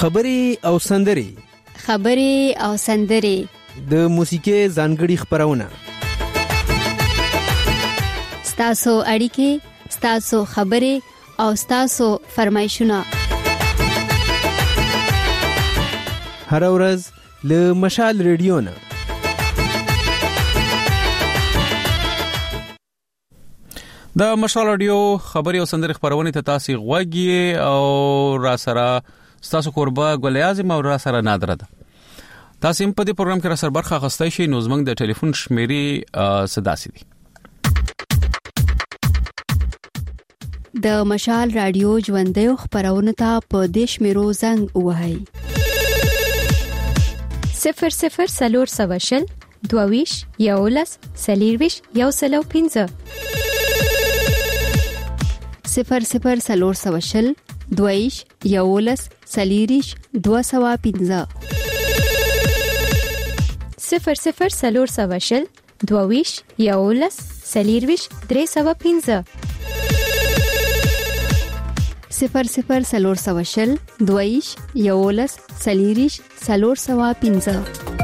خبرې او سندرې د موسیقي ځانګړي خبرونه ستاسو اړیکې، ستاسو خبرې او ستاسو فرمایشونه هر ورځ له مشال ریډیو نه. د مشال رادیو خبري او سندري خبرونه ته تاسو غوږی او را سره تاسو قربا ګل اعظم او را سره نادره ده. تاسو په دې پروګرام کې را سره برخه اخیستئ شئ. نو زموږ د ټلیفون شمیرې صداسي دي. د مشال رادیو ژوندۍ خبرونه ته په دیش میرو زنګ وهاي 00 22 یولس سلیرویش یو سلو 15 00 22 یولس سلیریش 215 00 22 یولس سلیرویش 315 00 22 یولس سلیریش 415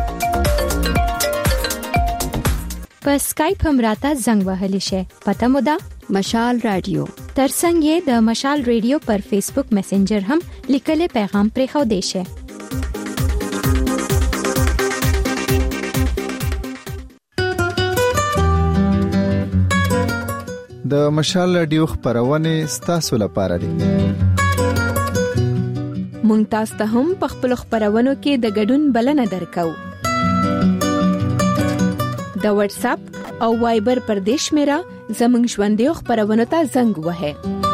په اسکایپ هم راته زنګ وهلی شي. پته مو ده مشال رادیو. ترڅنګ یې د مشال رادیو پر فیسبوک میسنجر هم لیکلي پیغام پرې خو دی شي. د مشال رادیو خبرونه ستاسو لپاره دي. مونږ تاسو ته هم په خپل خبرونو کې د ګډون بلنه درکو. د واتس اپ او وایبر پر دیش میرا زمنګ ژوندۍ خبرونه ته زنګ وهه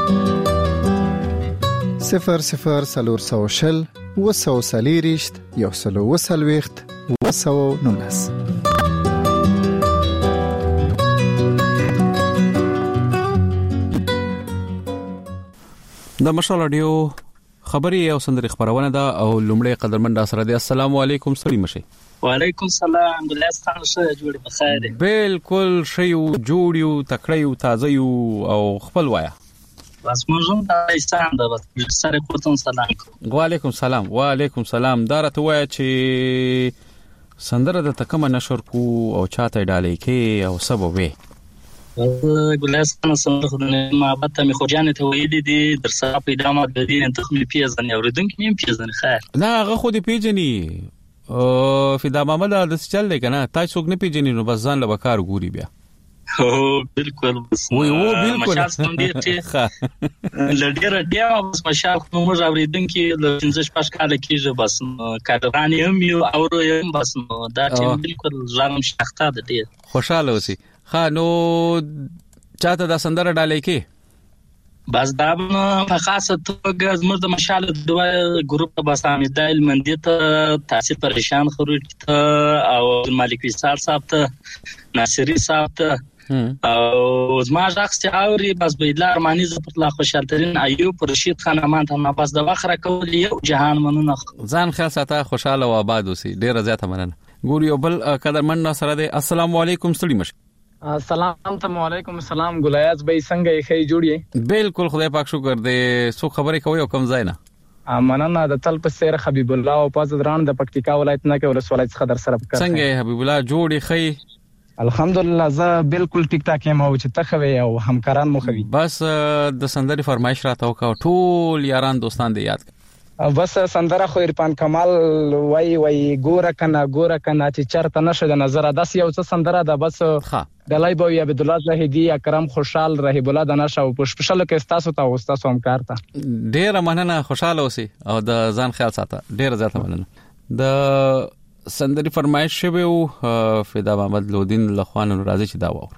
00 وسوسلیریشت یو سلو وسلويخت وسو نونس. د مشال رادیو خبري او سندري خبرونه ده او لومړی قدرمن سره دي. السلام علیکم سړي مشه. وعلیکم السلام. ګلستان شه جوړ بخیر. بالکل شیو جوړیو تکړیو تازهیو او خپل وایا. بس موږ د ایستان د سره کوتون سلام. وعلیکم السلام. دارته وای چې سندره د تکمه نشر کو او چاته ډالې کې او سبب وي. ګلستان سره خدای محبت می خو جان ته ویلې دي در سره پیدا ما د دې انتخاب پیژنې اوریدونکو مې پیژنې خیر. نه هغه خو دې پیژنې فدا محمد د چل دی کنه تاسو څوک نه پیژنې نو بس ځان له وکړ ګوري بیا. بالکل وای بالکل مشال لډیر ډیا بس مشال موږ اوریدونکو له 15 کال کېږي بس کارغان هم یو اورو هم بس دا چې بالکل ځانم شخته ده ډیر خوشاله اوسې. ها نو چاته دا سندره ډالې کې بس دا په خاصه توګه زموږ د مشال دوه ګروپ بس امیدایل مندي ته تاثیر پریشان خروج ته او مالک وصال صاحب ته ناصری صاحب ته او زما شخص اوري بس بيدلا ارماني زپر لا خوشالترین ایوب رشید خان امان ته بس د وخره کول یو جهان مننه ځان خیال ساته خوشاله و آباد اوسې. ډیر زیاته مننه. ګوري بل قدرمن سره دی. السلام علیکم سړي مشه. السلام علیکم. السلام ګلایاز به څنګه یې خې جوړی؟ بالکل خدای پاک شکر دې. سو خبرې کوي او کم ځای نه مننه. د تل په سیر حبیب الله او پاز دران د پکتیکا ولایت نه کې ولسوالۍ څخه در سره وکړ. څنګه حبیب الله جوړی خې؟ الحمدلله زه بالکل ټیک ټاک یم او چې تخوي او همکاران مو خوي. بس د سندري فرمایش راته وکاو ټول یاران دوستان دې یاد بس سندره خو عرفان کمال وای ګوره کنه چې چرته نشه د نظر داس یو څه سندره ده بس د لایبو یا عبد الله زاهدی اکرم خوشحال رحیب الله د نشه او په سپیشل کې تاسو ته او تاسو همکار ته ډیر مننه. خوشاله اوسې او د ځان خیال ساته. ډیر زیاته مننه. د سندري فرمایش شوی فدا محمد لودین لخوان راځي چې دا وره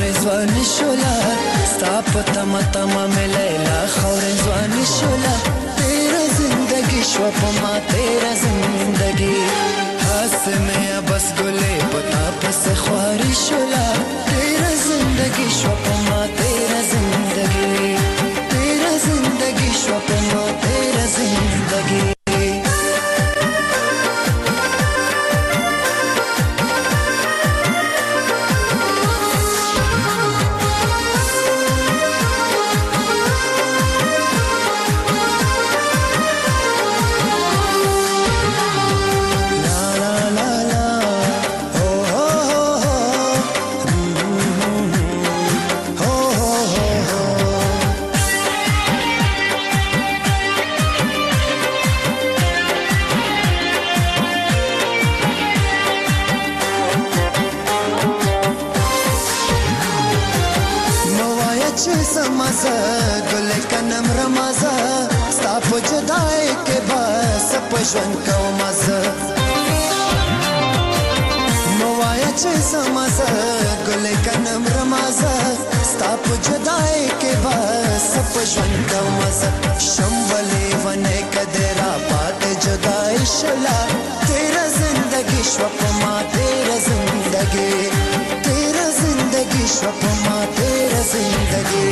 تم مې لیلا خورې ځواني شولا شو پما تیرا زندگی ہاس میں بس گلے پتا پس خواری شلا تیرا زندگی شو پما تیرا زندگی تیرا زندگی شو پما تیرا زندگی پښون کوم زه موایا چې سمزه ګل کنم رمازه ستا په جدای کې بس پښون کوم زه شمولې ونه کدرا پات جدای شلا تیرا زندگی شو پما تیرا زندگی تیرا زندگی شو پما تیرا زندگی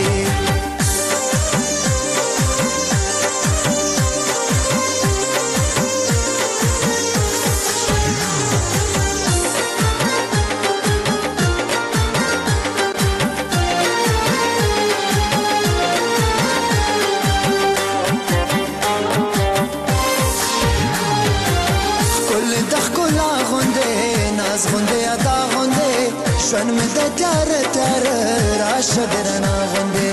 شون می د تر تر راشه درنا غوندې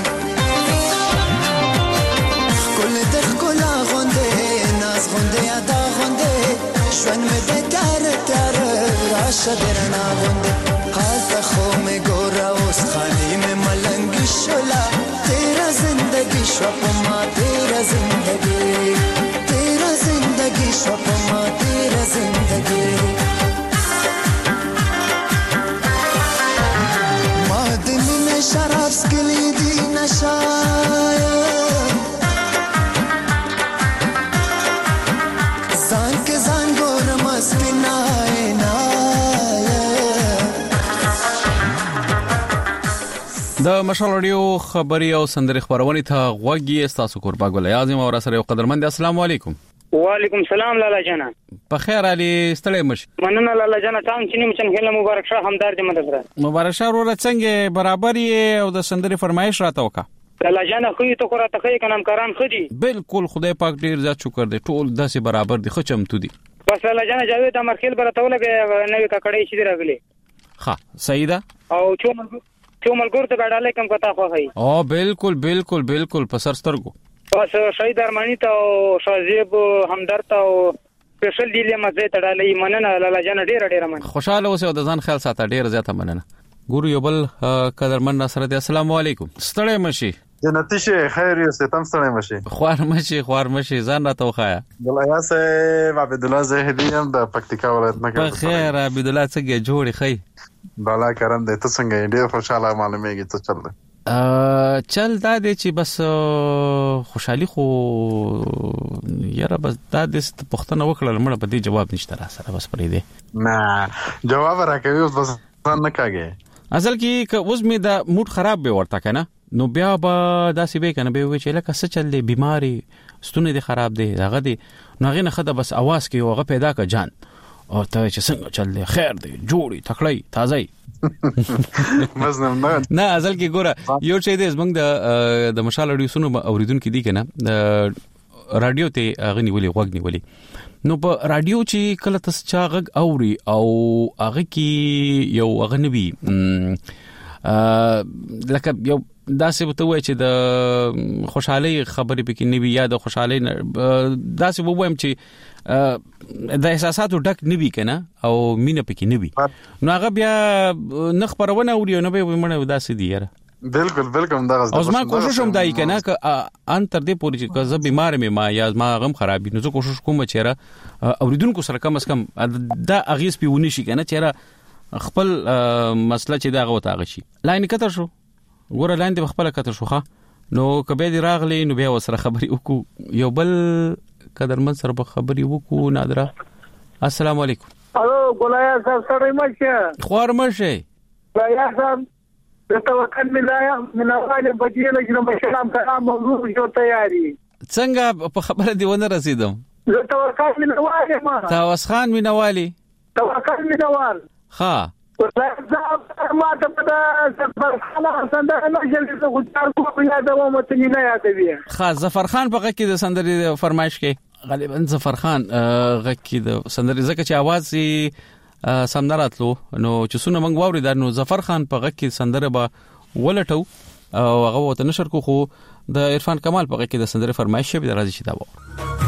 کول د کلا غوندې ناز غوندې ادا غوندې شون می د تر تر راشه درنا غوندې حال خو می ګورا اوس خالي می ملنګ شولا تیرا زندگی شو پما تیرا زندگی تیرا زندگی شو پما تیرا زندگی شراب سکلی دی نشایا زان کے زان گورم اسپنائے نایا د مشال رادیو خبري او سندري خبرونه ته غوږی استاسو قربا ګل اعظم او سره یو قدرمند السلام علیکم وعلیکم السلام لالا جانا په خیر علي ستړی مش مننه لالا جانا تاسو چې نیمه څنګه مبارک شه همدار دې مدد را مبارک شه ورته څنګه برابر یې او د سندري فرمایش راته وکا لالا جانا خو ته کو راته خې کنام کاران خدي بالکل خدای پاک ډیر زیات شکر دې ټول داسې برابر دي خو چمتو دي بس لالا جانا جاوید امرخیل برته ولګي نوې ککړې شي راغلي ها صحیح ده او چومل ګور ته غړاله کم کتا خو هي او بالکل بالکل بالکل په سرسترګو بس شهید ارمانی ته او شازیب همدرد ته او سپیشل ډیلی مزه تړلې مننه لالا جان ډیر من خوشاله اوسه او د ځان خیال ساته ډیر زیاته مننه ګورو یو بل قدرمن نصر دې السلام علیکم ستړی مشي جنتی شه خیر یې ستم ستړی مشي خوار مشي ځان راته وخایا دلیا سه عبد الله زهدی هم د پکتیکا ولایت نه په خیر عبد الله څنګه جوړی خی بالا کرم دې ته څنګه ډیر خوشاله معلومیږي څه چل دی چل دا دی چې بس خوشحالي خو یاره بس دا د پښتنه وکړل مړه په دې جواب نشته را سره بس پرې دی نه جواب راکوي اوس بس نه کاږي اصل کې اوس می دا موډ خراب به ورته کنه نو بیا به داسې به کنه به وی چې لکه څه چل دی بیماری ستونه دي خراب دي هغه دي نو هغه نه خده بس आवाज کې هغه پیدا کا جان او ته چې څنګه چل دی خیر دی جوړي تکړی تازه مزنم نه اصل کې ګوره یو چې دې زمنګ د مشال رادیو سونو اوریدونکو دي کنه رادیو ته غني ولي غوګني ولي نو په رادیو چې کله تاسو چا غږ اوري او هغه کې یو غنوي لکه یو داسې وته وای چې د خوشحالي خبرې پکې نیوي یا د خوشحالي داسې ووایم چې د احساساتو ډک نیوي کنه او مینه پکې نیوي نو هغه بیا نه خبرونه اوري نو به مړ داسې دی یاره بالکل دا غزه اوس ما کوشش هم دای کنه ک ان تر دې پورې چې زه بیمار مې ما یا ما غم خرابې نو زه کوشش کوم چې را اوریدونکو سره کم اس کم دا اغیز پیونی شي کنه چې را خپل مسله چې دا غوته غشي لاین کتر شو ګوره لاندې خپل کتر شوخه نو کبه دی راغلی نو بیا وسره خبري وکړو یو بل قدرمن سره په خبري وکړو. نادره السلام علیکم. الو ګولایا صاحب سره مشه خوار مشه ګولایا صاحب د توکل ملایا منواله بجیله چې مشلام کلام موضوع جو تیاری څنګه په خبره دی ونه رسیدم. د توکل منواله ما تاوس خان منوالی توکل منوال ها زه ما ته په ظفر خان سندره نه جلسه غوښتل کوم یا د ومتنی نه یادوي. ها ظفر خان په غږ کې د سندرې فرمایش کې غالبا ظفر خان غږ کې د سندرې زکه چې आवाज سم نه راتلو نو چې څونه موږ واوري دا نو ظفر خان په غږ کې سندره به ولټو او هغه وته نشر کو خو د عرفان کمال په غږ کې د سندرې فرمایش به راځي چې دا و.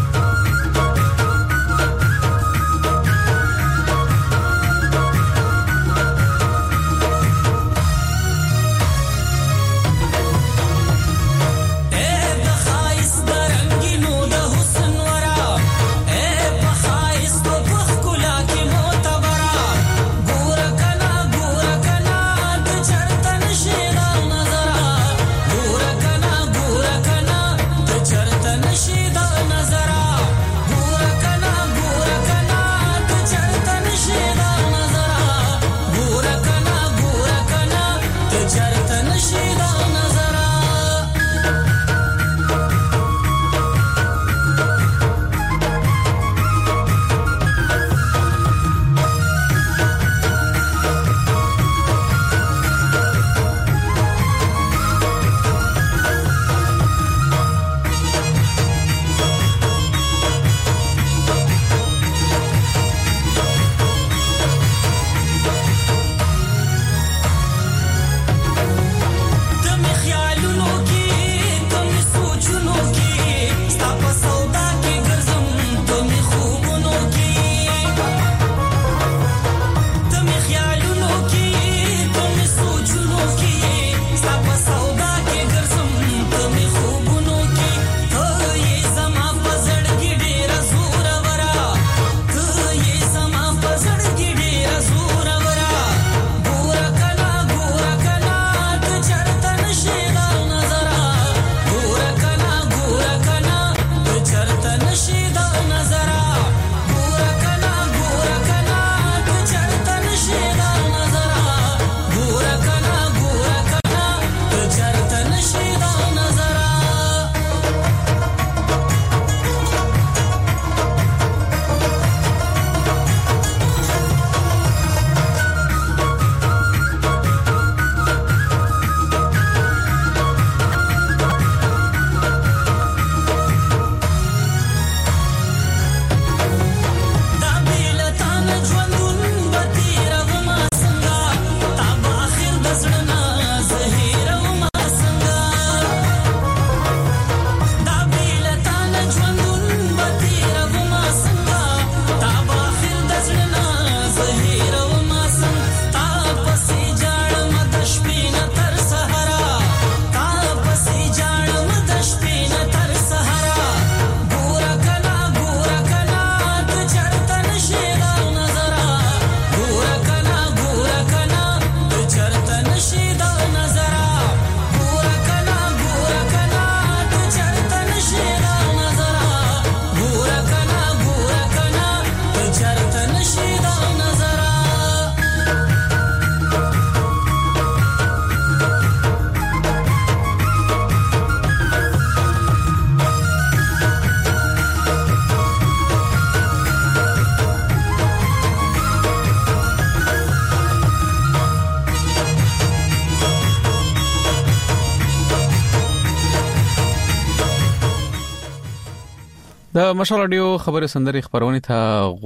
د مشال رادیو خبره سندري خبرونه ته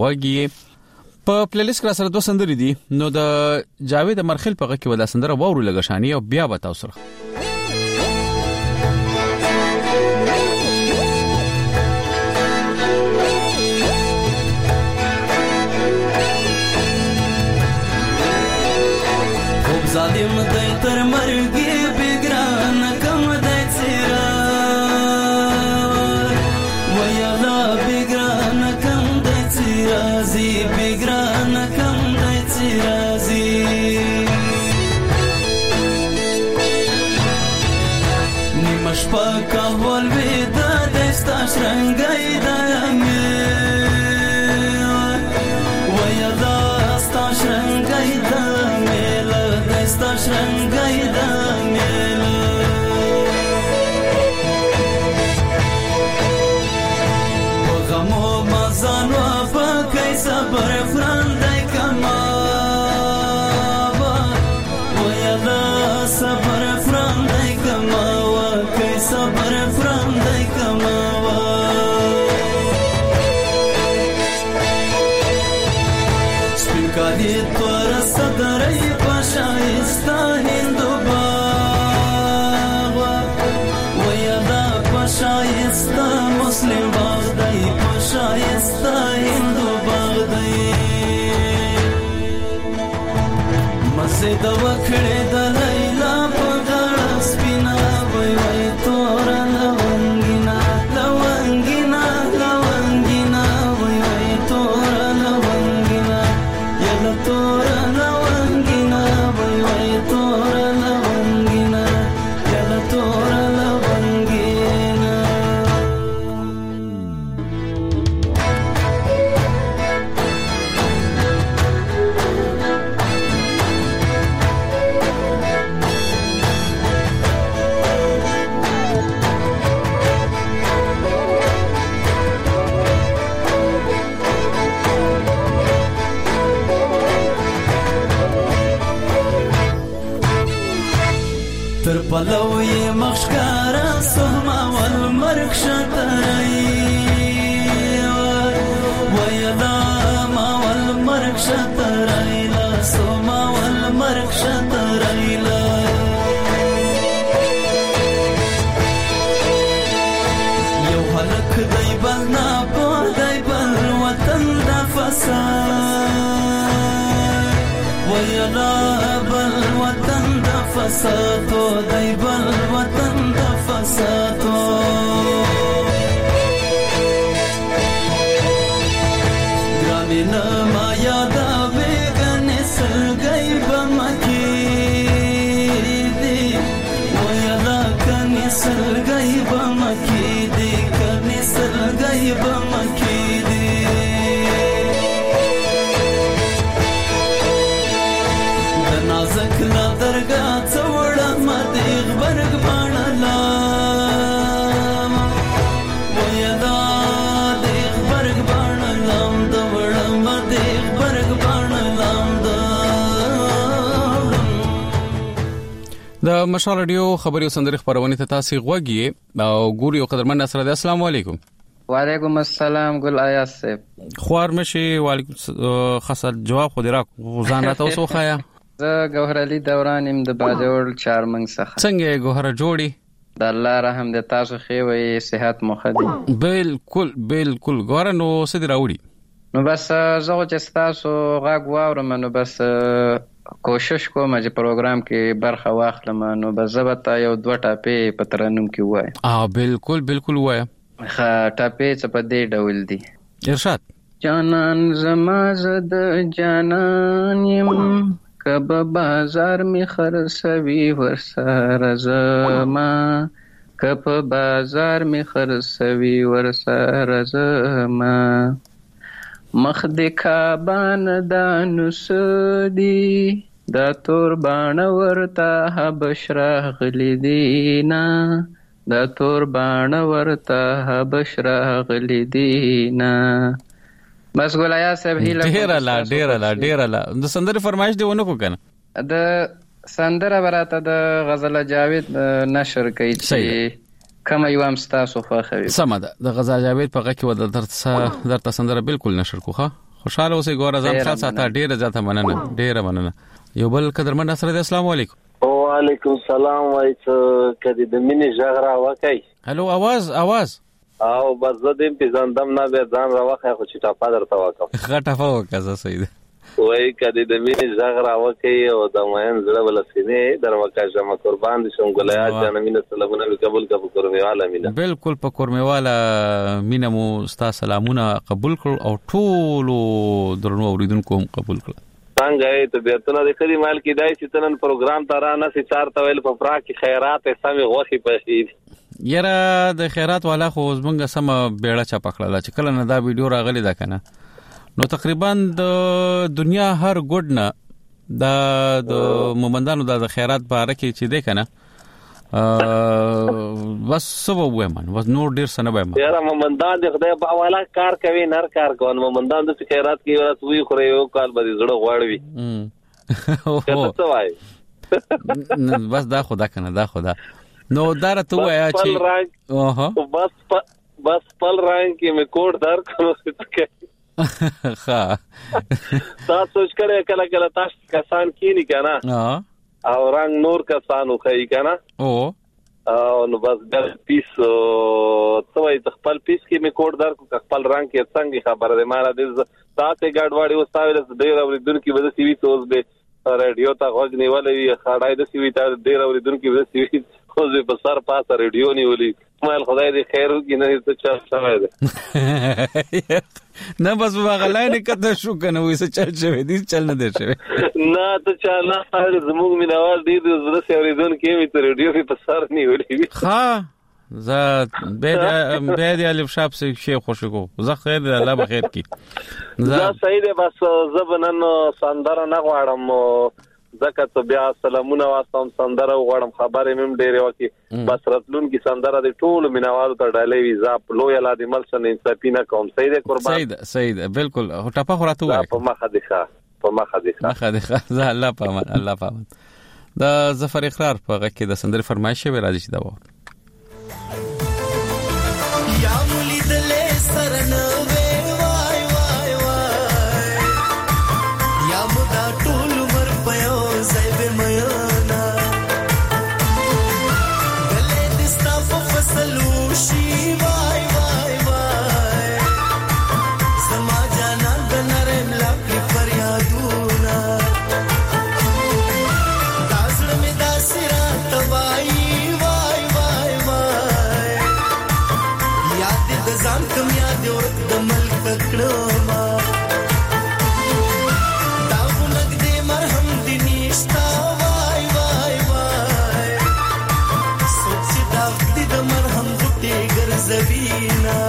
غوږی په پلی لیست کې سره دوه سندري دي نو د جاوید مرخل په غږ کې ودا سندره وورو لګشاني او بیا به تاسو سره خوب ظالم دای تر مرګي بګران کم دای سیرا ویلا بګران کم دای سیرا زی بګران کم دای سیرا زی مشپا کول وید دستا شرنګای د ویا دستا شرنګای د میل دستا شرنګای د میل وغمو مزان و پکای صبر فرندای کما ویا دا صبر فرندای کما صبر فرام دای کماوا سپینکاری تور صدرای پشایستا هندو باغ ویا دا پشایستا مسلم باغ دای پشایستا هندو باغ دای مسجد وکړه د لیلا په غاړه سپینا وای وای تور لونګینا لونګینا لونګینا وای وای تور لونګینا یلا تور لونګینا وای وای تور لونګینا یلا تور لونګینا تر پلوی مخشکارا سهما والمرک شترئی ویدا ما والمرک شترئی لا سهما والمرک شترئی لا یو حلق دی بلنا پو دی بل وطن دا فساد ویدا بل وطن دا فسادو دی بل وطن دا فسادو گرامین ما یادا بیگن سلگئی بمکی دی ویدا کنی سلگئی بمکی دی کنی سلگئی بمکی دی نازک لا درگا څوړه مدیغ برګ باڼلا ویا دا دیغ برګ باڼلام دوړه مدیغ برګ باڼلام د مشال رادیو خبري سندري خبرونه ته تاسو غوږی او ګوري او قدرمن سره د السلام علیکم. وعلیکم السلام ګل آیاز صاحب. خوار مشي وعلیکم خاصه جواب خو درا ځان راته اوسو خایا. زه ګوهر علي دوران يم د باجوړ چارمنګ څخه. څنګه ګوهر جوړي؟ د الله رحم دې تاسو خې وي صحت مخدي. بالکل بالکل ګوهر نو سدي راوړي. نو بس زه چې تاسو غاګ واورم نو بس کوشش کوم چې پروګرام کې برخه واخلم نو بس زبتا یو دوه ټاپې په ترنم کې وای. بالکل بالکل وای. ښه ټاپې څه په دې ډول دي. ارشاد. جانان زما زد جانان يم کب بازار می خرڅوي ورسره زما کب بازار می خرڅوي ورسره زما مخ د کابان دانو سدي دا تور باڼ ورته بشرا غلي دینا دا تور باڼ ورته بشرا غلي دینا. بس ګولیا صاحب هیله ډیر لا د سندره فرمایش دیونه کو کنه د سندره براته د غزل جاوید نشر کوي چې کما یو هم تاسو خوښوي. سم ده د غزل جاوید په غږ کې ود درته سندره بالکل نشر کوخه. خوشاله اوسې ګوره ځم خاصه تا ډیر زیاته مننه ډیر مننه. یو بل قدرمن سره د السلام علیکم. وعلیکم السلام وایته کدی د مینې ژغرا وکای. هلو आवाज او بس زدم په ځاندم نه به ځان راوخه خو چې ټاپا درته وکم. غټه وکړه سید. وای کدی د مینې ژغرا وکای او د مین زړه ولسینه دروکه جمع قربان دي شم ګلیا جان مینه سلامونه قبول کورمه والا مینه. بالکل په کورمه والا مینه مو ستا سلامونه قبول کړ او ټول درنو اوریدونکو هم قبول کړ. څنګه ته بیرته د خدي مال کې دای چې تنن پروګرام ترانه سي 4 تویل په پرا کې خیرات سمې غوخي پخې. یاره د خیرات والا خو زمونږ سم بیړه چا پکړه چې کله نه دا ویډیو راغلی دا کنه نو تقریبا د دنیا هر ګډ نه د مومندانو د خیرات باره کې چې دی کنه بس سبب وایم بس نور ډیر سنه وایم یاره مومندان د خدای په حواله کار کوي نر کار کوي مومندان د خیرات کې ورته وی خو یو کال به زړه غواړي څه څه وای بس دا خدا کنه دا خدا نو دار تو وایا چې بس پل رنگ کې مې کوډ دار کړو څه ها تاسو څنګه کله تاسو کسان کینی کنه او رنگ نور کسانو کوي کنه او نو بس د پیس څوای خپل پیس کې مې کوډ دار کو خپل رنگ کې څنګه خبره ده مارا د تاسو ګډوډي وستاوله د ډیر اوریدونکو وجه سی وی توز به رادیو ته غوږ نیولې خړای د سی وی ته ډیر اوریدونکو وجه سی وی خو زه په سر پاسه رادیو نیولې مال خدای دې خیر وکړي نه څه چل شوی ده نه بس واغلای نه کته شو کنه وې څه چل شوی دي چل نه دی شوی نه ته چل نه زموږ مینوال دي د زړه سي اوریدونکو می ته رادیو په سر نیولې ها زه به دې الف شاپ سي شي خوشو زه خیر الله بخیر کی زه صحیح ده بس زبنن سندره نه غواړم زکه ته بیا سلامونه واسطم سندره غواړم خبرې مم ډېرې وکي بس راتلون کی سندره د ټول مینوالو ته ډالې وی زاپ لو یلا د ملسن انصافی نه کوم صحیح ده قربان صحیح ده بالکل ټپه خراته وای په مخه دي زه الله پامان دا ظفر اقرار په غږ کې د سندره فرمایش به راځي چې دا و یا ملیدلې سرنه وای وای وای یا مدا ټول مر پيو زایب میانا دلې دستا په فصلو شي وای وای وای سما جانا د نرم لاپي فریادونه داسړ می داسرا توای وای وای وای یاد د ځان کم یاد ورک د ملک کړو ما دا ونګ دې مرهم دې نشتا وای وای وای سوچ دا دې د مرهم ټي ګرځوینا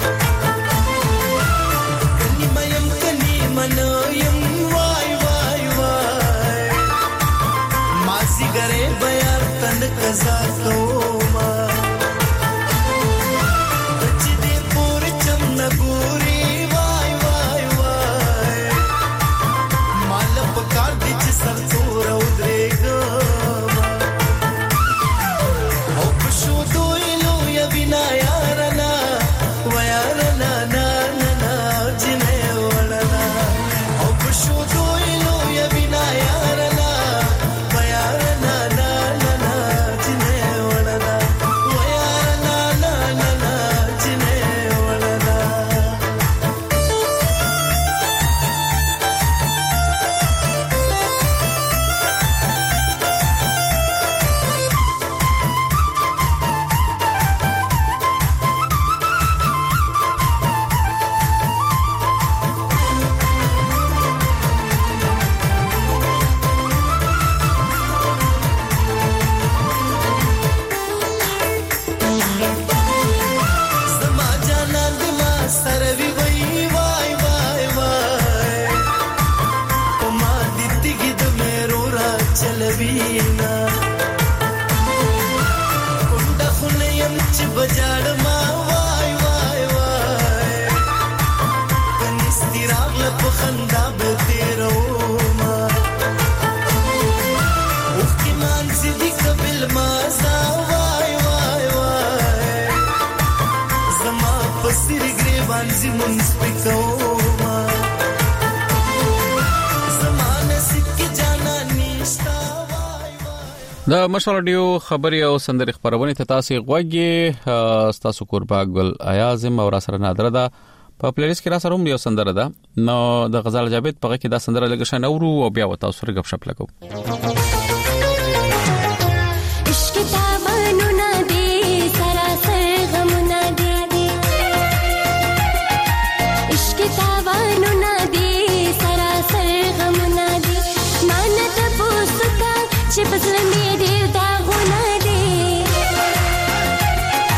کني منیم وای وای وای ماسي ګره بیا تند قزا کوما نګوري وای وای وای مال په کار دي چې سر تور او درېګا او په شو دوی نو یا بنا یارنا ويارنا نا نا نا جنې ولنا او په شو دوی نو یا بنا یارنا ويارنا نا نا نا جنې ولنا ويارنا نا نا نا جنې د مشال رادیو خبري او سندري خبرونه ته تاسو غوږی تاسو قربا ګل ایازم او را سره نادره ده په پلیلیست کې را سره یو سندره ده نو د غزال جاوید په کې دا سندره لګښ نه ورو او بیا وتاو سره غب شپ لګو چې بزل می ډیر دا غونه دي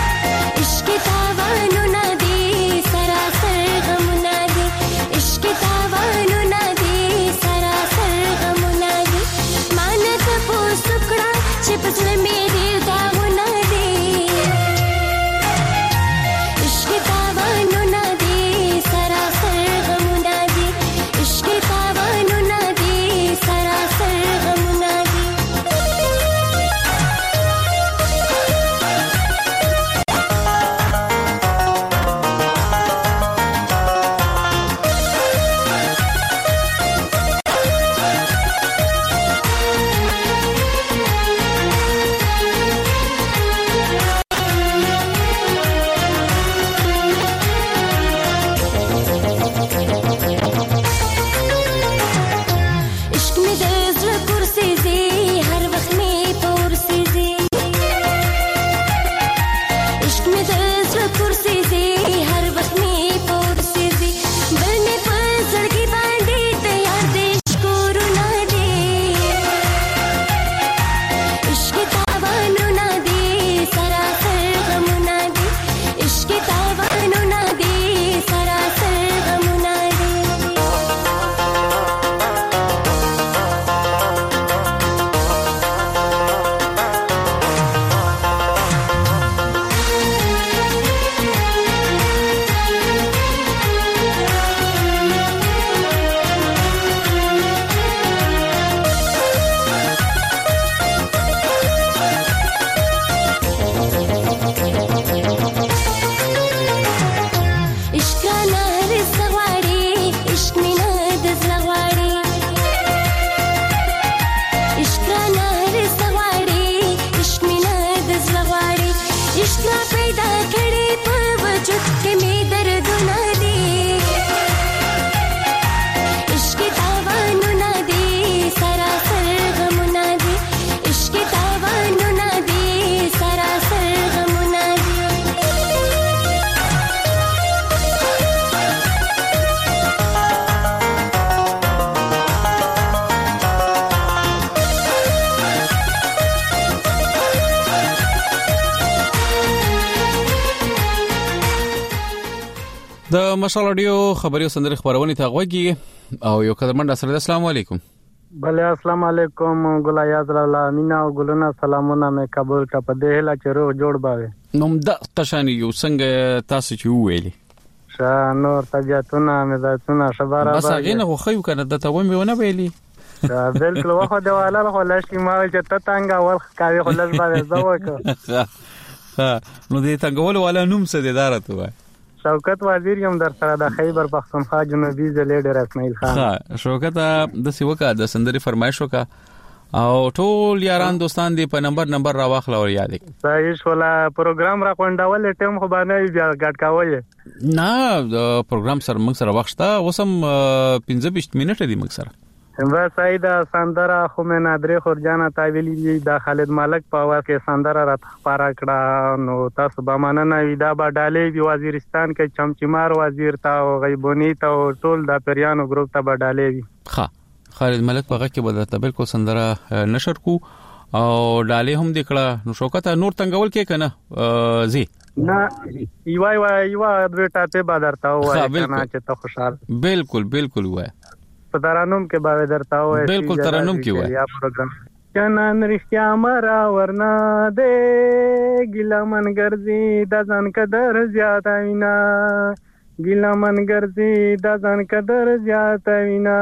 عشق می د زړه کرسي زی هر وخت می پورسي زی بل می په زړګي باندې تیار دې شکر نه دی عشق تاوانو نه دی سراسر غم نه دی عشق تاوانو نه دی سراسر غم نه دی د مشال رادیو خبري او سندري خبرونه ته غوږی او یو قدرمن سره السلام علیکم. بله السلام علیکم ګل یاد الله مینا او ګلونه سلامونه مې قبول کا په دې هله چې روغ جوړ باوي نوم د قشانی یو څنګه تاسو چې ویلي شا نور طبيعتونه مزاتونه شباره بس هغه نه خو یو کنه د توم ونه ویلي دا بالکل واخه دیواله خو لاشي ما چې ته څنګه ول کاوي خو لږ باندې زوکه ها نو دې څنګه ولا نوم څه دې دارته وای شوکت وزیر یم در سره د خیبر پختونخوا جنوبي ضلع ډیر اسماعیل خان ها شوکت د سیوکا د سندري فرمایش وکا او ټول یاران دوستان دی په نمبر را واخل او یاد صحیح شولا پروګرام را کوندول ټیم خو باندې بیا ګټ کاوي نه د پروګرام سره موږ سره وخت وسم 15 منټه دی موږ سره و سعید سندره خو مې نادرې خورجانه تاویلی دی د خالد ملک په اواز کې سندره را خبره کړه نو تاسو به مننه وي دا به ډالې وی وزیرستان کې چمچمار وزیر تا او غیبونی تا ټول د پیرانو ګروپ ته به ډالې وي ها خالد ملک په هغه کې بدلته بالکل سندره نشر کو او ډالې هم دکړه نو شوکت نور تنګول کې کنه زی نه یو ادویټا ته بدرتا وای کنه چې ته خوشاله بالکل وای په ترانوم کې باندې درتا وای بالکل ترانوم کې وای یا پروګرام چنن رښتیا مرا ورنا دې ګلمن ګرځي د ځان قدر زیات وینا ګلمن ګرځي د ځان قدر زیات وینا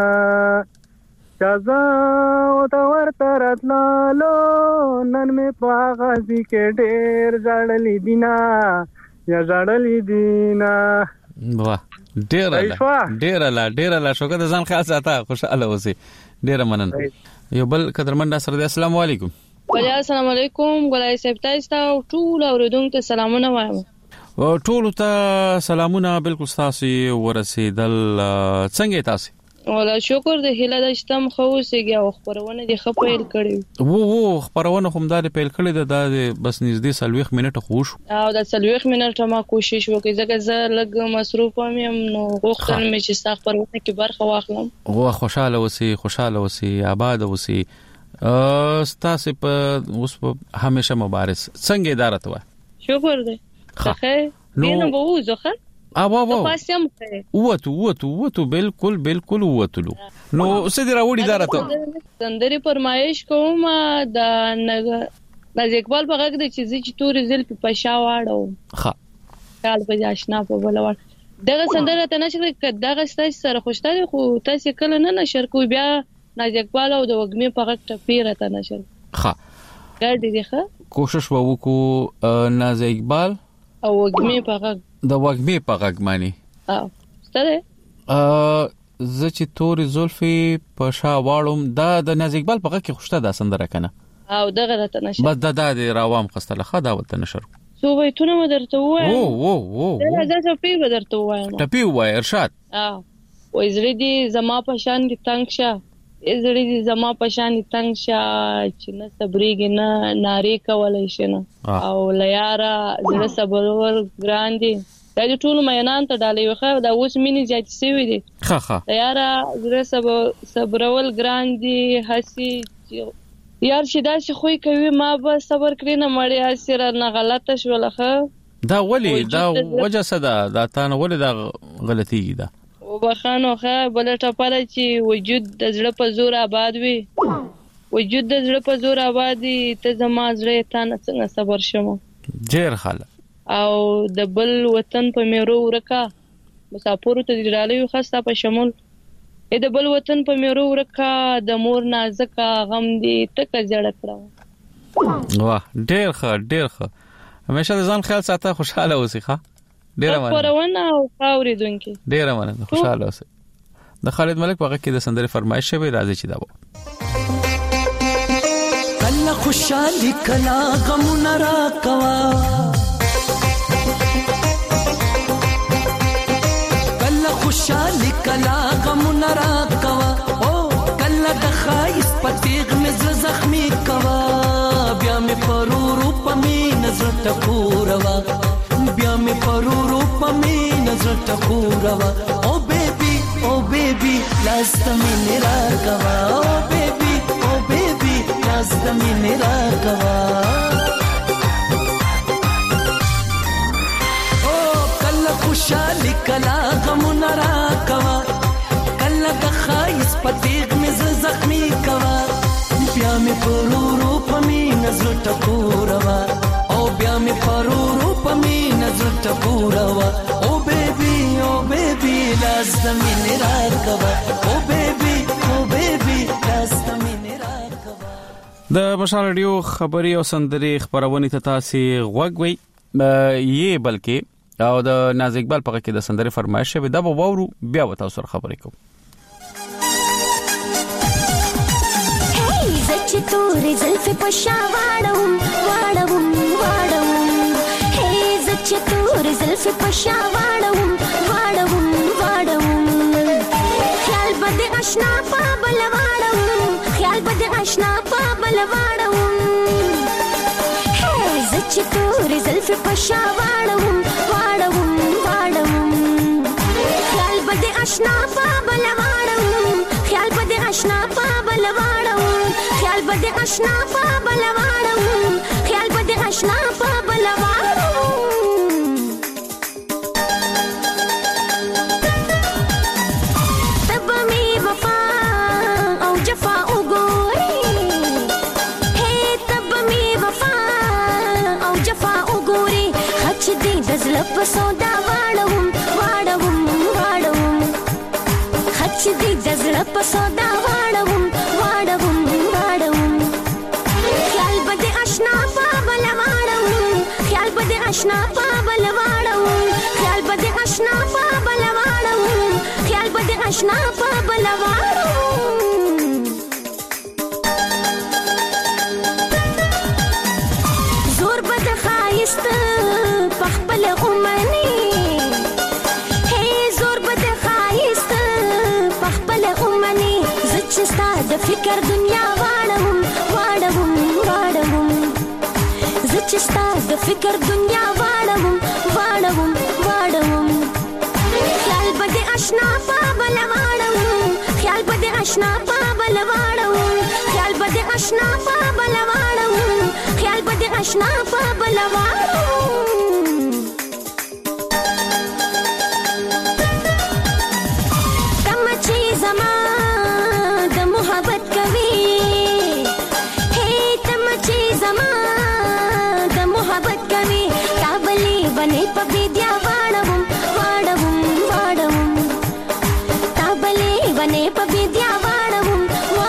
جزا او تا ورته راتلالو نن مې په غازي کې ډېر ځړلې دینا یا ځړلې دینا واه ډیر لا شوکه د ځان خاص اته خوشاله اوسې ډیر مننه یو بل قدرمن سره د السلام علیکم وعلیکم السلام علیکم ګلای صاحب تاسو ټول اوریدونکو ته سلامونه وایم ټول ته سلامونه بالکل تاسو ورسېدل څنګه تاسو ولا شکر د هله د شتم خو سیګه او خبرونه دي خپل کړي وو خبرونه هم د پیل کړي د بس نږدې 30 منټه خوش او د 30 منټه ما کوشش وکړم ځکه زه لږ مصروف یم نو غوښتل مې چې ستا خبرونه کې برخه واخلم وو خوشاله وسی آباد وسی تاسو په اوس همیشه مبارز څنګه اداره ته شکر دې ښه نو به وځخه پاسم وته بالکل وته نو سدي راوړي دارته سندري فرمایش کوم د ناز اقبال په غږ د چیزې چې تور زل په پښا واړو ها کال په آشنا په بلوړ دغه سندره ته نشي دغه ستاسو سره خوشاله خو تاسو کله نه نشر کوی بیا ناز اقبال او د وګمې په غږ ته پیره نشر ها ګړدې ښه کوشش وکړو ناز اقبال او وګمې په غږ د وګمې په غږ مانی ستاره زه چې تور زلفي په شا واړم دا د ناز اقبال په غږ کې خوشته ده سندره کنه او دغه راته نشر بس د راوام خستله خدا ولته نشر سو وایتونه مدرته وای وو دا زه په بدرته وایم ټپی وای ارشاد وای زړه دي زما په شان دي تنگ شه زړی زما په شان تنگ شه چې نه صبرېږي نه نارې کولای شي نه او لیاره زړه صبرول ګران دي دا د ټولو مینان ته ډالۍ وخه دا اوس مینې زیاتې شوي دي لیاره زړه صبرول ګران دي هسې یار چې داسې خوی کوي ما به صبر کړی نه مړې هسې رانه غلطه شوله ښه دا ولې دا وجه څه ده دا تا نه ولې دا غلطېږي ده وبخانو ښه بله ټپه ده چې وجود د زړه په زور آباد وي وجود د زړه په زور آباد وي ته زما زړه تا نه څنګه صبر شمه ډېر خاله او د بل وطن په میرو ورکا مسافرو ته ډالۍ خو ستا په شمول د بل وطن په میرو ورکا د مور نازکا غم دی تک زړه کړه واه ډېر ښه همیشه ځان خیال ساته خوشاله اوسې ښه ډېر مننه پرونه او خاورېدونکي ډېر مننه خوشاله اوسې د خالد ملک په کې د سندرې فرمایش شوی راځي چې دا و کله خوشالي کلا غم نرا کوا کله خوشالي کلا غم نرا کوا او کله د خایس پتیغ مز زخمی کوا بیا می پرورو پمی نظر ټکوروا بیا می پرورو پمی نظر ټکوروا او بیبي لاست می نرا کوا او بیبي لاست می نرا کوا او کله خوشالي کلا غم نرا کوا کله د خایس پتیغ مز زخمی کوا بیا می پرورو پمی نظر ټکوروا او بیا می پرورو پمی نظر ټکوروا او بیبي لاس د مینې راکوا او بیبي لاس د مینې راکوا د مشال رادیو خبري او سندري خبرونه ته تاسو غوږ وي یې بلکې او د ناز اقبال په کې د سندري فرمایش به دا وورو بیا وتا سره خبرې کوم چې تورې زلفې په شا واړوم هې زه چې تورې زلفې په شا واړوم خیال به دې اشنا په بل واړوم هې زه چې تورې زلفې په شا واړوم خیال به دې اشنا په بل واړوم خیال به دې اشنا په بل واړوم خیال به دې اشنا په بل واړوم خیال به دې اشنا په بل واړوم تب می وفا او جفا وګورې هې تب می وفا او جفا وګورې خچ دې د زړه په سودا واړوم خچ دې د زړه په سودا واړوم خیال به دې اشنا په بل واړوم خیال به دې اشنا په بل واړوم خیال به دې اشنا په بل واړوم خیال به دې اشنا په بل واړوم زور به د خایست په خپل اومني د فکر دنیا واړوم زه چې ستا د فکر دنیا واړوم خیال به دې اشنا په بل واړوم خیال به دې اشنا په بل واړوم خیال به دې اشنا په بل واړوم خیال به دې اشنا په بل واړوم کم چې زما محبت کوي هې تم چې زما د محبت کوي کابلی بنې په بيدیا واړوم کابلی بنې په بيدیا واړوم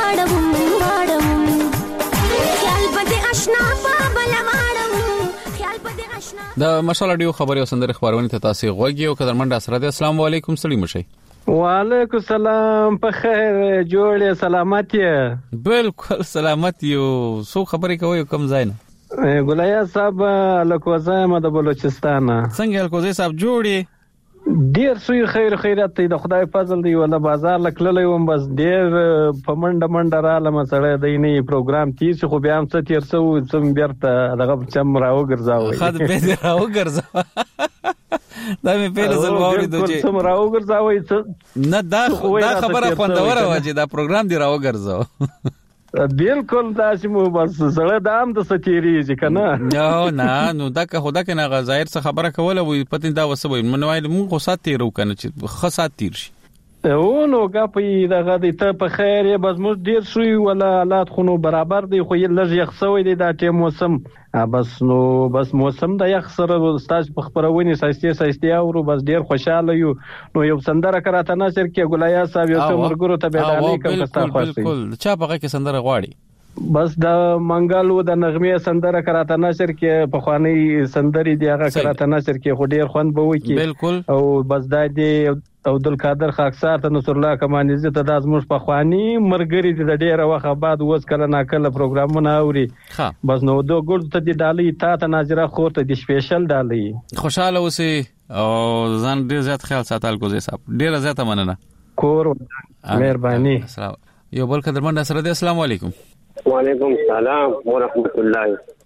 خیال به دې اشنا په بل واړوم خیال به دې اشنا د مشال رادیو خبري او سندري خبرونه ته تاسو غوږی او قدرمن سره د السلام علیکم سلام مشي وعلیکم السلام په خیر جوړه سلامت یې بالکل سلامت یو سو خبرې کوي کوم ځای نه ګلیا صاحب لکوزه ما د بلوچستان څنګه لکوزه صاحب جوړي ډیر سوی خیرات دی د خدای فضل دی ولا بازار لکللې وم بس ډیر په منډه رااله مسړې دی نه پروګرام تیس خو بیا هم څه تیر سو سم بیرته دغه چم راو ګرځاوي خد په دې راو ګرځاوي دا مې په لزل ووري دوی سم راو ګرځاوي نه دا خبره خوندوره و چې دا پروګرام دی راو ګرځاو بالکل داسې مو بس زړه دام د ستیریږي کنه نو دا که خدا کنه غزایر څه خبره کوله وي پته دا وسوي منوای مونږ خو ساتي رو کنه چې خاصات تیر شي نو غپی دغه د ته په خیر یې بس موږ ډیر شوی ولا حالات خونو برابر دی خو یې لږ یخ سوی دی دا ټیم موسم بس موسم د یخ سره استاد په خبرونه سايستي اورو بس ډیر خوشاله یو نو یو سندره کراته نشر کې ګلیا صاحب یو څومرګرو ته بیانې کوم تاسو خوښي بالکل چا په کې سندره غواړي بس د منګالو د نغمه سندره کراته نشر کې په خواني سندري دی هغه کراته نشر کې خو ډیر خوند به وکی بالکل او بس د عبدالقادر خاکسار ته نصر الله کمانی زه ته د ازموش په خواني مرګري د ډیره وخت بعد وس کله نا کله پروګرامونه اوري بس نو دو ګل ته دی ډالي ته ناظره خور ته دی سپیشل ډالي خوشاله اوسې او ځان ډیر زیات خیال ساتل کوزي صاحب ډیر زیات مننه کور مهرباني السلام یو بل قدرمن سره دی السلام علیکم وعلیکم السلام ورحمت الله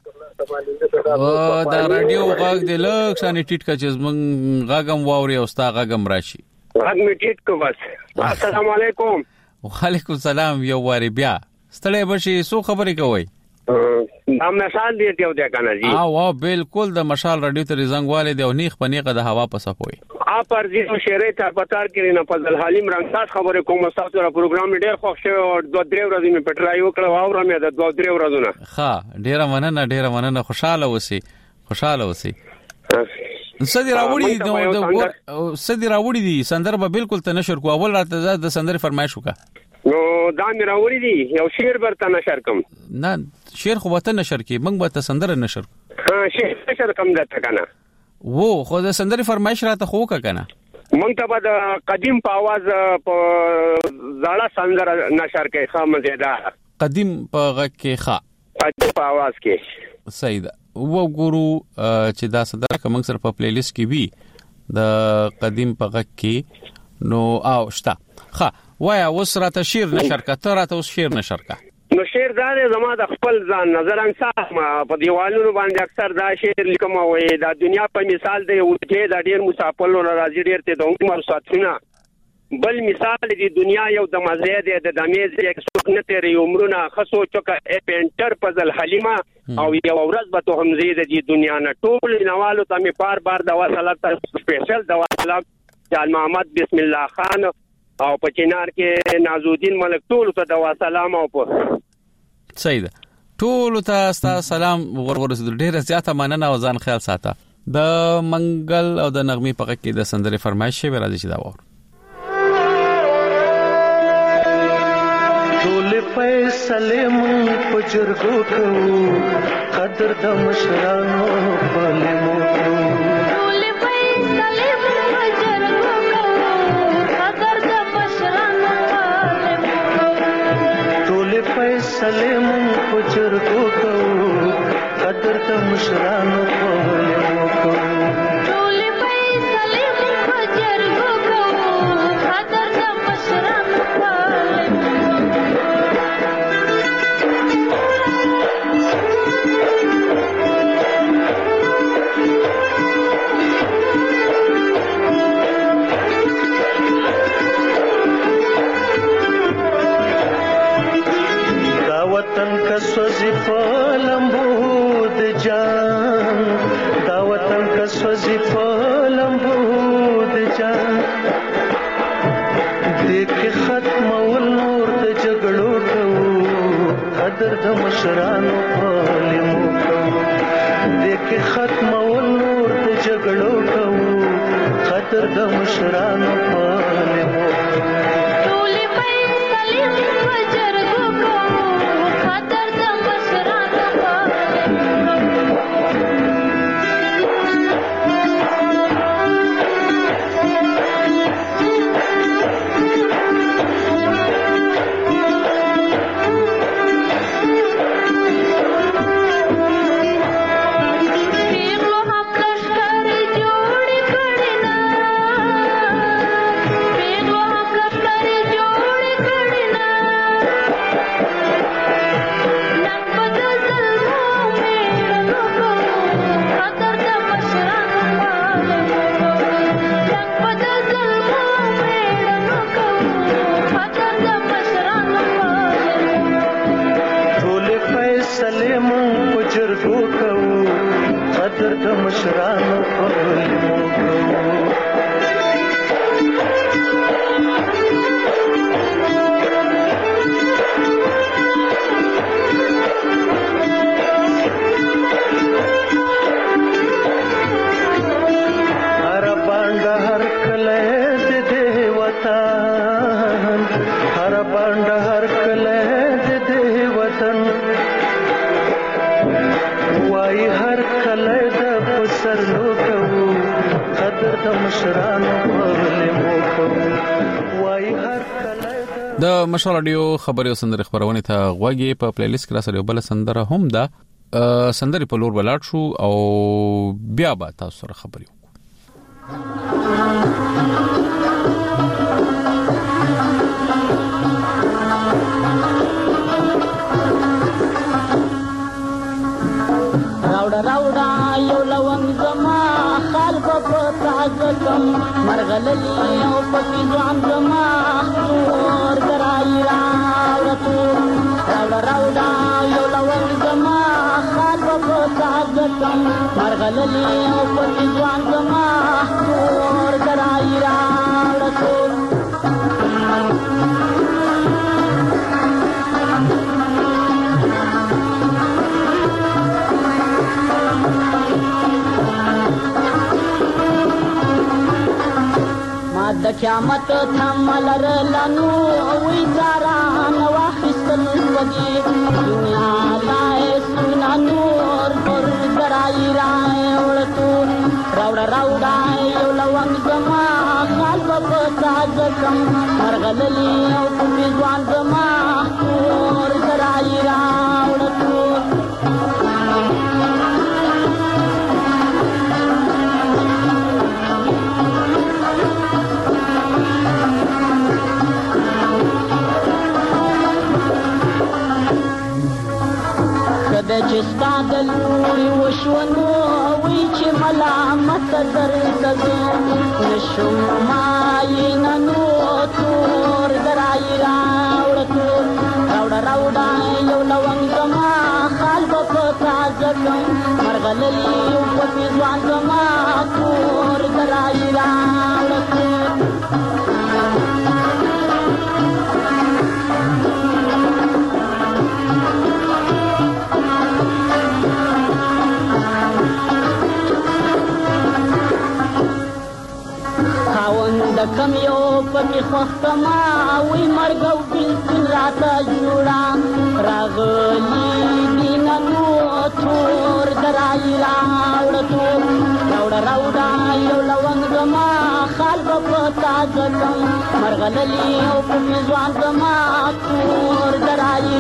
دا رادیو غاګ دی لک شان ټیټ کچز من غاګم واوري او ستا غاګم راشي غاګ می ټیټ کو بس السلام علیکم وعلیکم السلام یو واری بیا ستړی بشي سو خبرې کوي دا مشال دی ته ودا کنه جی او بالکل د مشال رادیو ته زنګواله دی او نیخ پنیغه د هوا په صفوي پر دې شهري ته پتار کړي نه فضل حلیم رنگات خبره کوم تاسو را پروګرام ډېر خوښ شو او 2-3 ورځې مې پټرای وکړ او را مې د 2-3 ورځې ښه ډېر مننه خوشاله وسی سدي راوړي دي سندر به بالکل ته نشر کو اول راته د سندر فرمایش وکړه نو دا مې راوړي دي یو شعر برته نشر کوم نه شعر خو وته نشر کی موږ به ته سندر نشر شعر نشر کوم دته کنه وو خو د سندر فرمایش راته خو کنه مونږ ته به د قدیم په आवाज په زړه سندر نشر کې ښه مزیدار قدیم په غږ کې ښه قدیم په आवाज کې صحیح ده وګورو چې دا سندر کوم سره په پلی لیست کې وي د قدیم په غږ کې نو او شتا ښه وایا وسراته شعر نشر کا ته راته اوس شعر نشر کا نو شعر دا زما د خپل ځان نظر انصاف ما په دیوالونو باندې اکثر دا شعر لیکم وای دا دنیا په مثال دی او چې دا ډیر مسافرونو راځي ډیر ته د عمر ساتونه بل مثال دی دنیا یو د مزه دی د دمیز یک سکنه تیر عمرونه خصو چوکا پینټر فضل حلیمه او یو ورځ به ته هم زید دی دنیا نه ټول نوالو ته می بار د وصلات سپیشل د وصلات جال محمد بسم الله خان او په چینار کې نازودین ملک ټول ته د سلام او په صحیح ده ټول ته سلام ورسېد ډیره زیاته مننه او ځان خیال ساته د منګل او د نغمې په کې د سندره فرمایش به راځي چې دا وور ټول فیصله مون په جرګو کوو قدر د مشرانو په لمو ټول فیصله مون په جرګو کوو قدر د مشرانو په لمو ټول فیصله مون په جرګو کوو قدر د مشرانو په لمو ټول فیصله مون په جرګو کوو قدر د مشرانو په وطن کا سوزی فلمبو د جان دا وطن کا سوزی فلمبو د جان دیکھ ختم ول نور د جګړو کوو قدر د مشرانو پالمو کوو دیکھ ختم ول نور د جګړو کوو قدر د مشرانو پالمو مشرانو په د مشال رادیو خبري او سندري خبرونه ته غوږی په پلی لیست کې را سره بل سندره هم ده سندري په لور ولاړ شو او بیا به تاسو سره خبري راوډا یو لونګ زما خال په پتاګم مرغللی او پتی ځوان زما نور درای راوډا یو لونګ زما خال په پتاګم مرغللی او پتی ځوان زما نور درای د قیامت تملر لنو وی زاران واخستل وږي دنیا لای سنا نور پر درای راوړتو راوډا یو لونګ زما خال په تاجکم مرغللی او په ځوان زما نور درای راوړتو د چستا د لوري وشونو وی چې ملامت درته نشم ماینانو تور درای راوډا یو لونګ زما خال په تاجکم مرغللی او په ځوان زما تور درای راوړتو کم یو پمی خوختما وی مرگو بلکل راتا جوڑا راغلی دینانو تور درائی راوڑا یو لونگ زما خال بپتا زکم مرغللی او پمی زوان زما تور درائی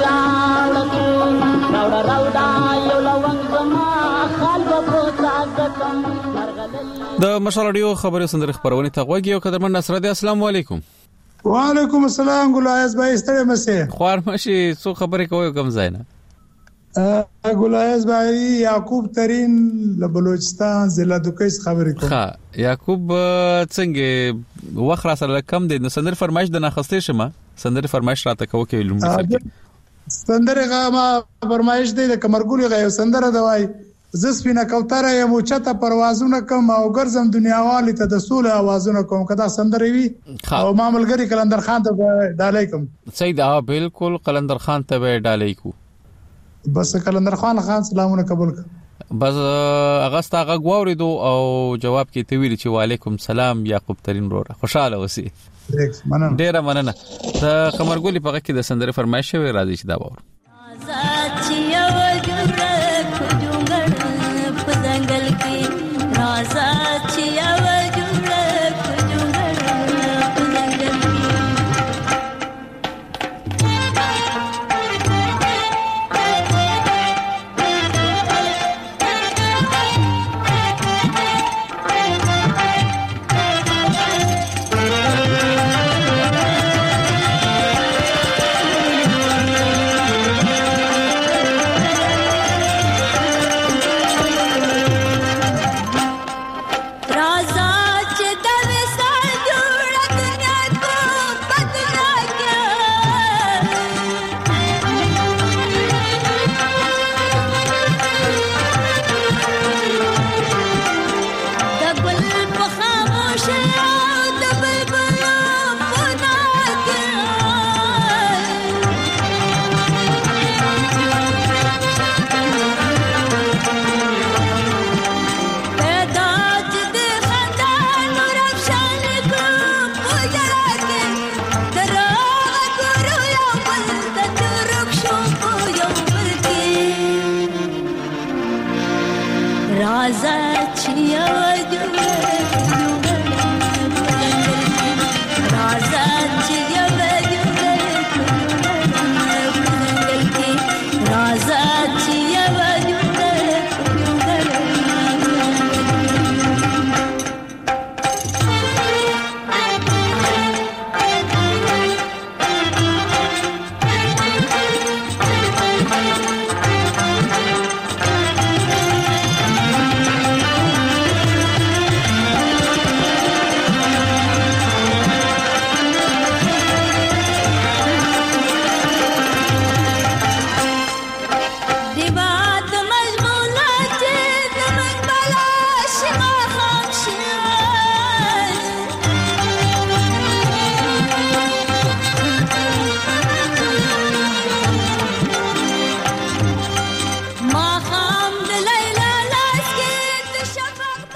راوڑا یو لونگ زما خال بپتا زکم د مشال رادیو خبري سندري خبرونه ته غوږی او قدرمن نصر دی. السلام علیکم. وعلیکم السلام ګلایز بھائی ستړي مسه خوار مشي څو خبرې کوي کوم ځای نه ګلایز بھائی یعقوب ترین له بلوچستان ضلع دوکیس خبرې کوي. ها یعقوب څنګه وخت را سره کم دی نو سندري فرمایش د ناخسته شمه سندري فرمایش راته کوي کې لومړی سندري غما فرمایش دی د کمرګولي غو سندره دوای زسپینا کوتره یم چته پروازونه کوم او ګرځم دنیاوالي ته د سول اوازونه کوم کدا سندري وي او ماملګری کلندر خان ته ډالای کوم صحیح دا بالکل کلندر خان ته ډالای کو بس کلندر خان سلامونه قبول ک بس اغستا غوړیدو او جواب کې ته ویل چې وعلیکم سلام یعقوب ترین وروره خوشاله اوسې ډیره مننه د قمرګولي په کې د سندري فرمایش وی راځي چې دا وور जंगल की राजा छिया जुड़े जंगल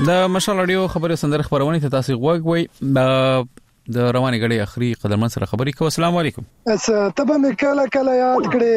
د مشال رادیو خبري سندره خبرونه ته تاسو غوږوي د رواني غړي اخري قدمن سره خبري کوم. السلام علیکم. تبه مې کله کله یاد کړې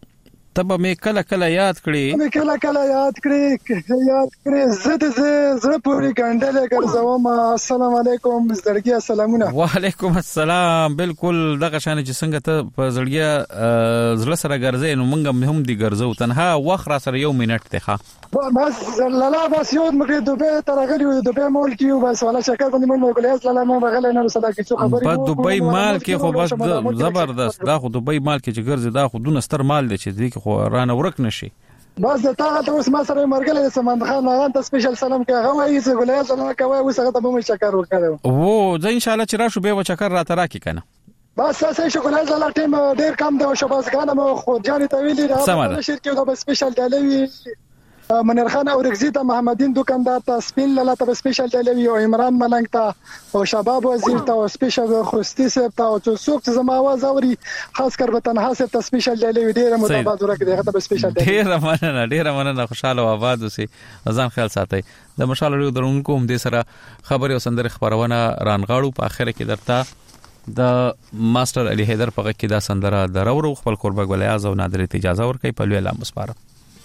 زه پوری ګاندل ګرځوم. السلام علیکم زړګي سلامونه. وعلیکم السلام. بالکل دغه شان چې څنګه ته په زړګي زړه سره ګرځې نو موږ هم دي ګرځو. تنها وخت را سره 1 منټ ته ښه بس لاله بس یو مګر دوبه ترغلی دوبه مول کیو بس ولا شکر باندې مول ګلیاس لاله مو بغل نه صدا کی څه خبرې په دوبه مال کې خو بس زبردست دا خو دوبه مال کې چې ګرځي دا خو دون ستر مال دی چې دې خو رانه ورک نشي. بس د تاغه اوس ما سره مرګله سمند خان هغه ته سپیشل سلام کوي هغه یې څه ګلیاس نه کوي اوس هغه ته به شکر وکړو. وو زه ان شاء الله چې راشو به چکر را تراکی کنه. بس اساسا شکرانه زله ټیم ډیر کم دی او شباز غانه مو خو جانې ته ویلي راځي شرکت د سپیشل ډالوي منیر خان او رغزیتا محمدین دکاندار ته سپین لاله ته سپیشل ډالوي او عمران ملنګ ته او شباب وزیر ته او سپیشل خوستی سپ ته او څوک چې زما आवाज اوري خاص کر به تنها سپ ته سپیشل ډالوي ډیر متابعت ورکړي هغه ته سپیشل ډالوي ډیر مننه خوشاله او آباد اوسئ. ځان خیال ساتئ. د مشال لري درونکو هم دې سره خبري او سندره خبرونه رانغاړو. په اخر کې درته د ماستر علي حیدر په کې دا سندره درورو خپل قربا ګلیاز او نادر ته اجازه ورکړي. په لوی اعلان مسپاره.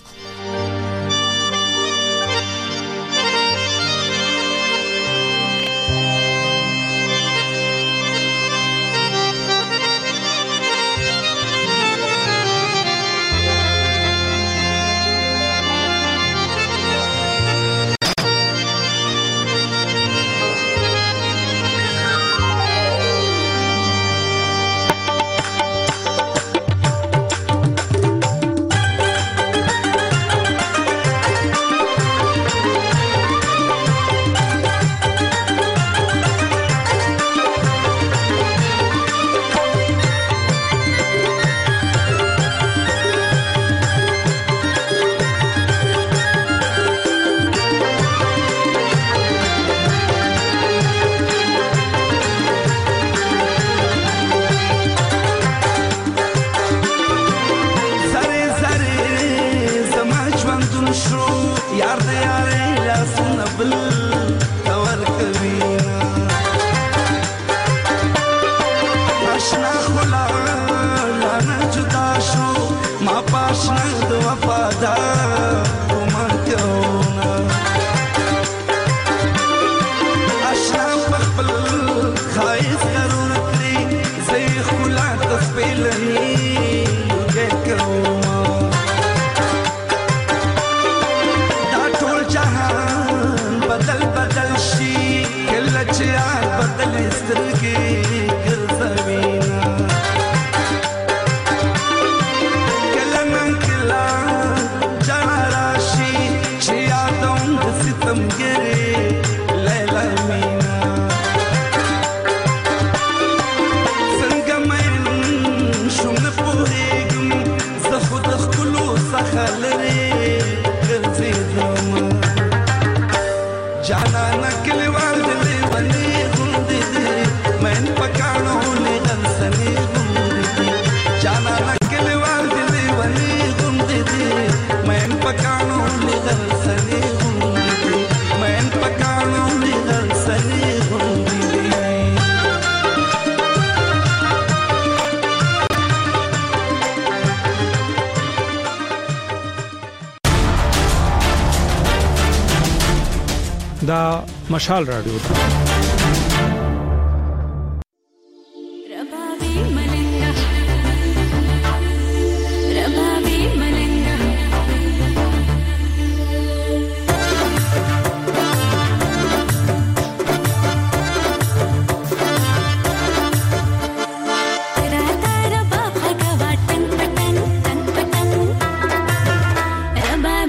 دا مشال رادیو ده.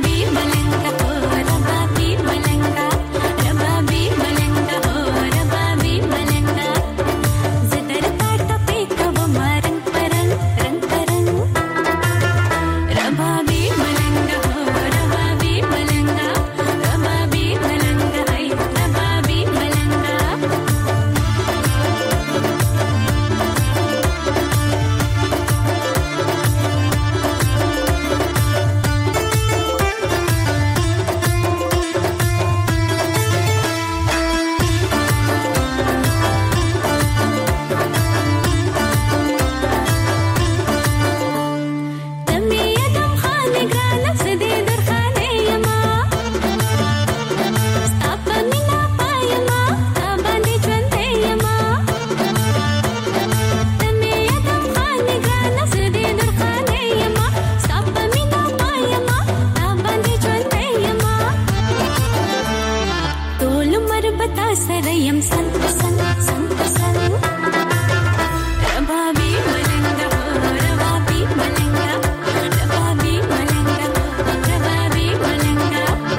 Raba پتا سره يم سن سن سن سن ربابي ملنګ ربابي ملنګ ربابي ملنګ ربابي ملنګ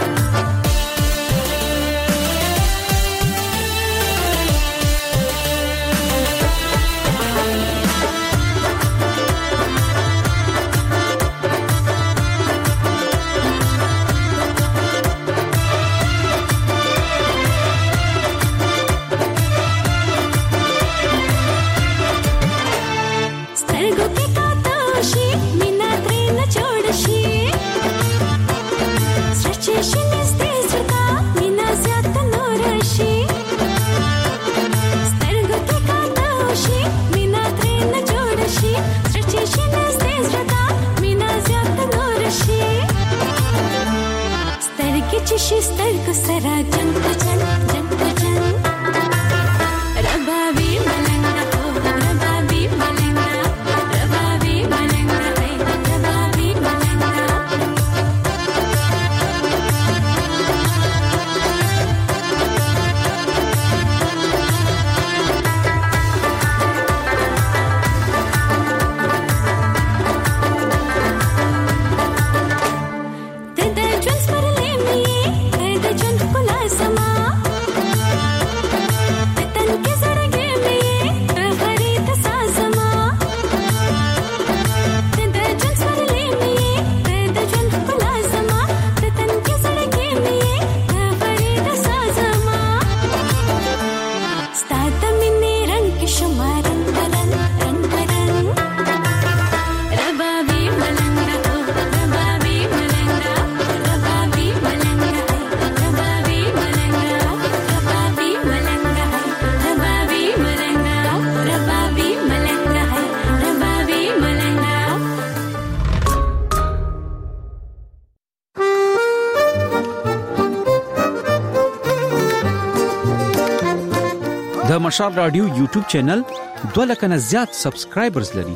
د مشال رادیو یوټیوب چینل 2 لک نه زیات سبسکرایبرز لري.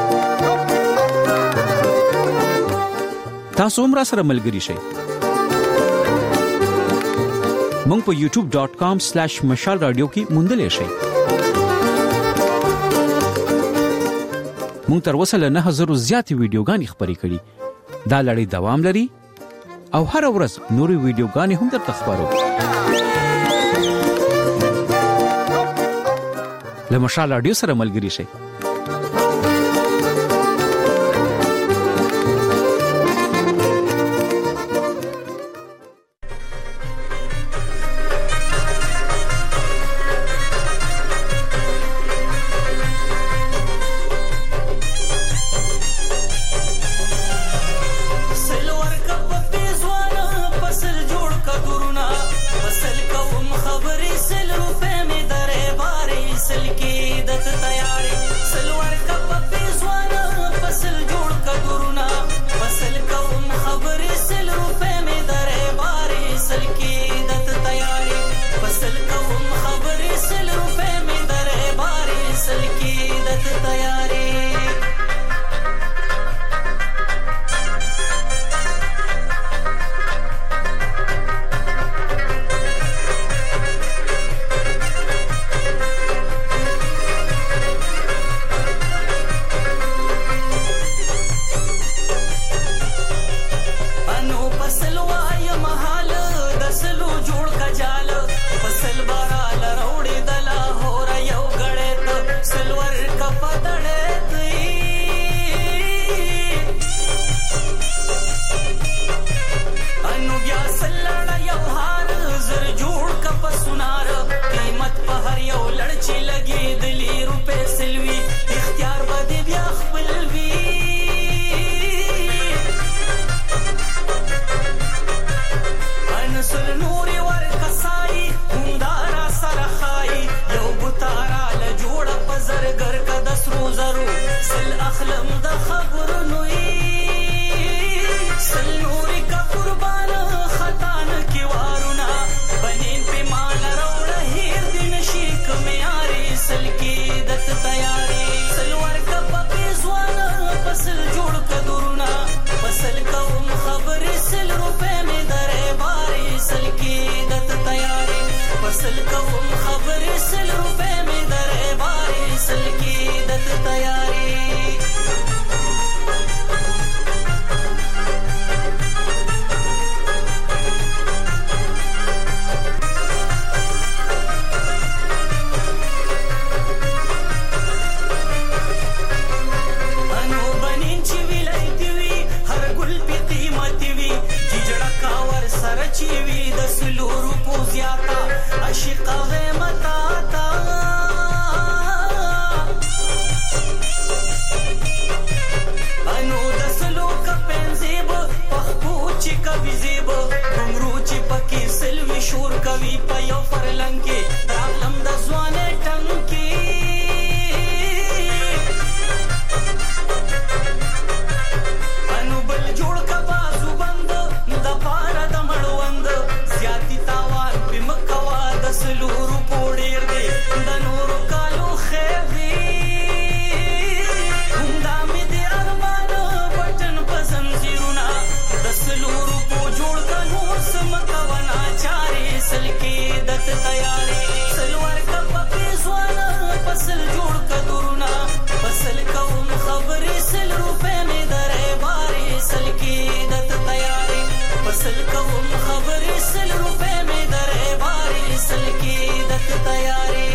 تاسو هم را سره ملګري شئ. مونږ په youtube.com/mashalradio کې موندلې شئ. مونږ تر اوسه له 9000 زیاتې ویډیوګانې خپرې کړې. دا لړۍ دوام لري او هر ورځ نورې ویډیوګانې هم درته خبرو. له مشال رادیو سره ملګري شئ. फसल تیاری